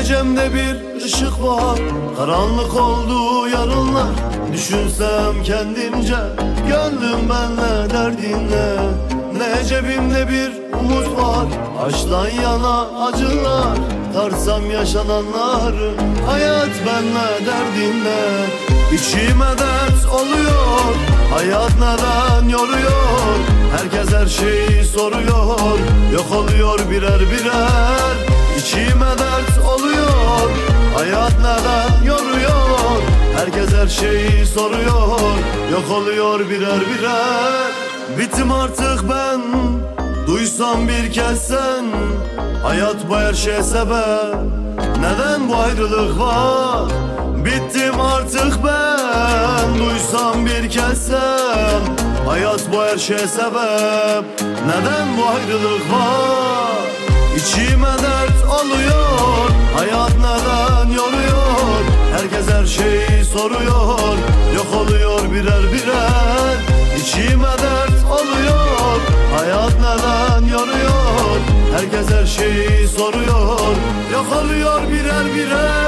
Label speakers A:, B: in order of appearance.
A: Gelecemde bir ışık var, karanlık oldu yarınlar. Düşünsem kendimce, gönlüm benle derdinle. Ne cebimde bir umut var, aşktan yana acılar. Tarsam yaşananları, hayat benle derdinle. İçime dert oluyor, hayat neden yoruyor? Herkes her şeyi soruyor, yok oluyor birer birer. İçime dert oluyor, hayat neden yoruyor? Herkes her şeyi soruyor, yok oluyor birer birer. Bittim artık ben, duysam bir kez sen. Hayat bu her şeye sebep, neden bu ayrılık var? Bittim artık ben, duysam bir kez sen. Hayat bu her şeye sebep, neden bu ayrılık var? İçime dert oluyor, hayat neden yoruyor? Herkes her şeyi soruyor, yok oluyor birer birer. İçime dert oluyor, hayat neden yoruyor? Herkes her şeyi soruyor, yok oluyor birer birer.